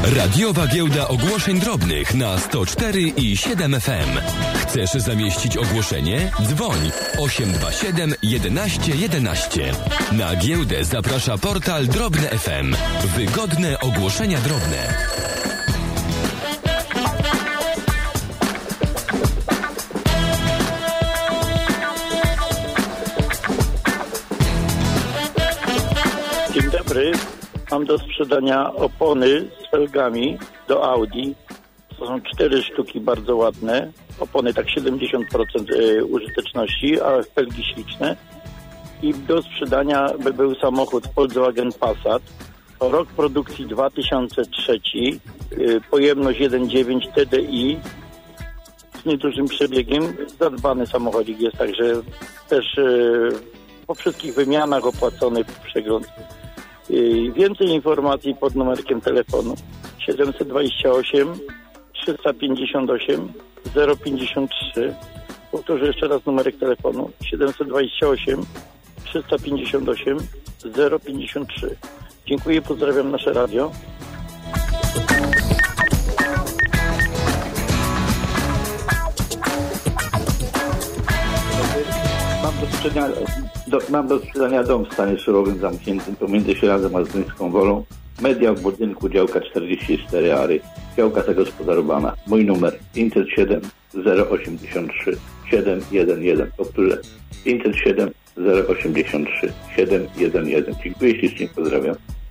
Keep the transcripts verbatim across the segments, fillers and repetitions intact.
Radiowa Giełda Ogłoszeń Drobnych na sto cztery i siedem F M. Chcesz zamieścić ogłoszenie? Dzwoń osiem dwa siedem jedenaście jedenaście. Na giełdę zaprasza portal Drobne F M. Wygodne ogłoszenia drobne. Dzień dobry. Mam do sprzedania opony z felgami do Audi. To są cztery sztuki bardzo ładne. Opony tak siedemdziesiąt procent użyteczności, a felgi śliczne. I do sprzedania by był samochód Volkswagen Passat. Rok produkcji dwa tysiące trzeci. Pojemność jeden przecinek dziewięć T D I. Z niedużym przebiegiem. Zadbany samochodzik jest, także też po wszystkich wymianach opłacony przegląd. Więcej informacji pod numerkiem telefonu siedemset dwadzieścia osiem trzysta pięćdziesiąt osiem zero pięćdziesiąt trzy. Powtórzę jeszcze raz numerek telefonu siedemset dwadzieścia osiem trzysta pięćdziesiąt osiem zero pięćdziesiąt trzy. Dziękuję, pozdrawiam nasze radio. Mam do sprzedania, do, mam do sprzedania dom w stanie surowym zamkniętym pomiędzy Ślazem a Zduńską Wolą. Media w budynku, działka czterdzieści cztery Ary. Działka zagospodarowana. Mój numer pięćset siedem zero osiemdziesiąt trzy siedem jeden jeden. Powtórzę pięćset siedem zero osiemdziesiąt trzy siedem jeden jeden. Dziękuję ślicznie, pozdrawiam.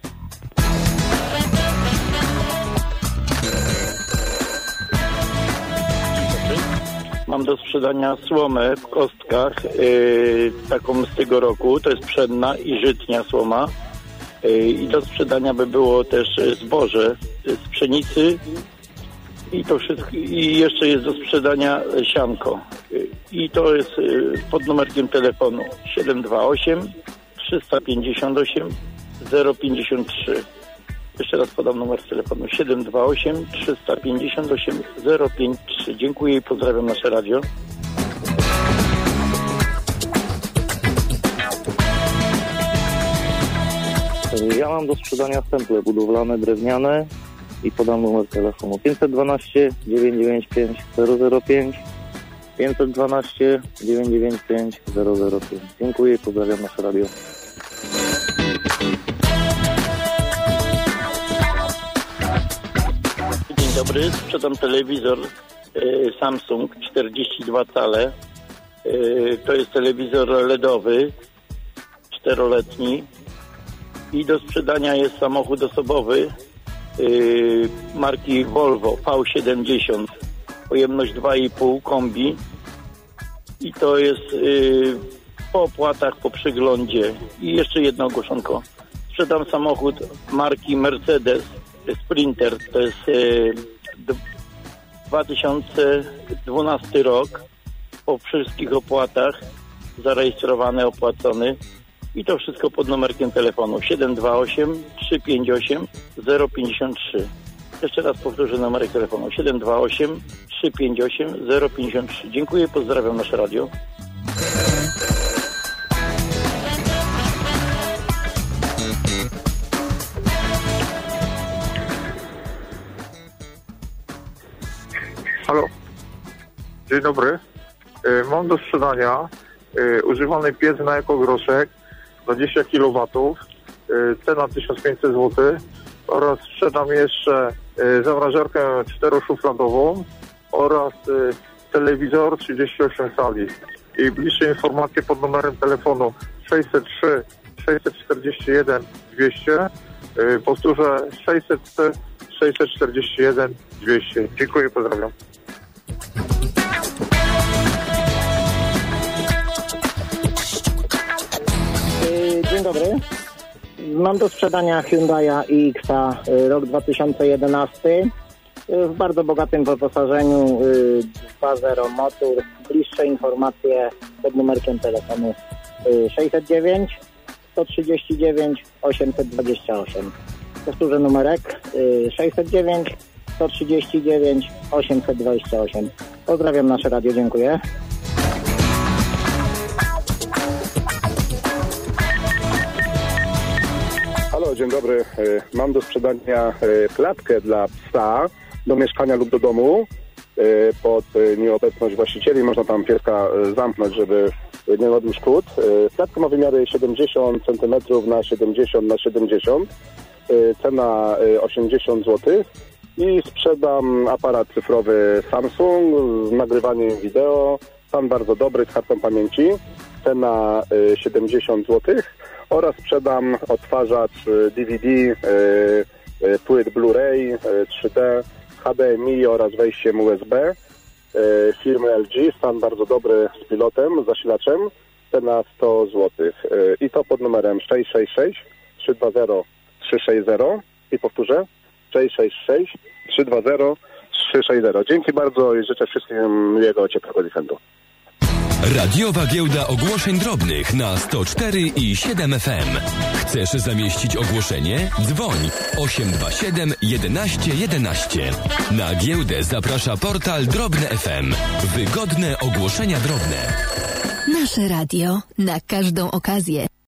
Mam do sprzedania słomę w kostkach, yy, taką z tego roku, to jest pszenna i żytnia słoma. Yy, I do sprzedania by było też zboże z pszenicy i to wszystko, i jeszcze jest do sprzedania sianko. Yy, I to jest yy, pod numerkiem telefonu siedem dwa osiem trzysta pięćdziesiąt osiem zero pięćdziesiąt trzy. Jeszcze raz podam numer telefonu siedem dwa osiem trzysta pięćdziesiąt osiem zero pięćdziesiąt trzy. Dziękuję i pozdrawiam nasze radio. Ja mam do sprzedania stemple budowlane, drewniane i podam numer telefonu pięćset dwanaście dziewięćset dziewięćdziesiąt pięć zero zero pięć pięćset dwanaście dziewięćset dziewięćdziesiąt pięć zero zero pięć. Dziękuję i pozdrawiam nasze radio. Dzień dobry, sprzedam telewizor y, Samsung czterdzieści dwa cale. Y, to jest telewizor L E D owy, czteroletni. I do sprzedania jest samochód osobowy y, marki Volvo V siedemdziesiąt. Pojemność dwa i pół kombi. I to jest y, po opłatach, po przeglądzie. I jeszcze jedno ogłoszonko. Sprzedam samochód marki Mercedes Sprinter, to jest y, dwa tysiące dwunasty rok, po wszystkich opłatach, zarejestrowany, opłacony i to wszystko pod numerkiem telefonu siedem dwa osiem trzysta pięćdziesiąt osiem zero pięćdziesiąt trzy. Jeszcze raz powtórzę numerek telefonu siedem dwa osiem trzysta pięćdziesiąt osiem zero pięćdziesiąt trzy. Dziękuję, pozdrawiam nasze radio. Halo, dzień dobry. Y, mam do sprzedania y, używany piec na ekogroszek dwadzieścia kilowatów, y, cena tysiąc pięćset złotych oraz sprzedam jeszcze y, zamrażarkę czteroszufladową oraz y, telewizor trzydzieści osiem cali. I bliższe informacje pod numerem telefonu sześćset trzy sześćset czterdzieści jeden dwieście. Y, powtórzę sześćset trzy sześćset czterdzieści jeden dwieście. Dziękuję, pozdrawiam. Dzień dobry. Mam do sprzedania Hyundai'a i X-a rok dwa tysiące jedenasty w bardzo bogatym wyposażeniu, dwa zero motor. Bliższe informacje pod numerkiem telefonu sześćset dziewięć sto trzydzieści dziewięć osiemset dwadzieścia osiem. Powtórzę numerek sześćset dziewięć sto trzydzieści dziewięć osiemset dwadzieścia osiem. Pozdrawiam nasze radio, dziękuję. Halo, dzień dobry. Mam do sprzedania klatkę dla psa do mieszkania lub do domu. Pod nieobecność właścicieli można tam pieska zamknąć, żeby nie robił szkód. Klatka ma wymiary siedemdziesiąt centymetrów na siedemdziesiąt na siedemdziesiąt. Cena osiemdziesiąt złotych. I sprzedam aparat cyfrowy Samsung z nagrywaniem wideo. Stan bardzo dobry, z kartą pamięci. Cena siedemdziesiąt złotych. Oraz sprzedam odtwarzacz D V D, płyt Blu-ray, trzy D, H D M I oraz wejściem U S B firmy L G. Stan bardzo dobry, z pilotem, zasilaczem. Cena sto złotych. I to pod numerem sześć sześć sześć trzy dwa zero trzy sześć zero. I powtórzę, sześć sześć sześć trzy dwa zero trzy sześć zero. Dzięki bardzo i życzę wszystkim miłego, ciepłego weekendu. Radiowa Giełda Ogłoszeń Drobnych na sto cztery i siedem F M. Chcesz zamieścić ogłoszenie? Dzwoń osiem dwa siedem jedenaście jedenaście. Na giełdę zaprasza portal Drobne F M. Wygodne ogłoszenia drobne. Nasze radio na każdą okazję.